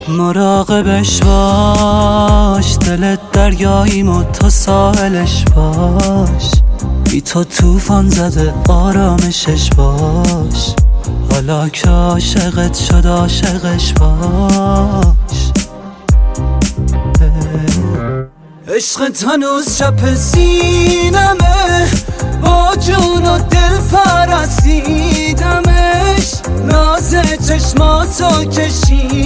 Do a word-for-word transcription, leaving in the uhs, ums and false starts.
مراقبش باش، دلت دریاییم و تو ساحلش باش، بی تو توفان زده آرامشش باش، حالا که عاشقت شد عاشقش باش. عشقت هنوز چپ سینمه، با جون و دل پرستیدمش، ناز چشماتو کشید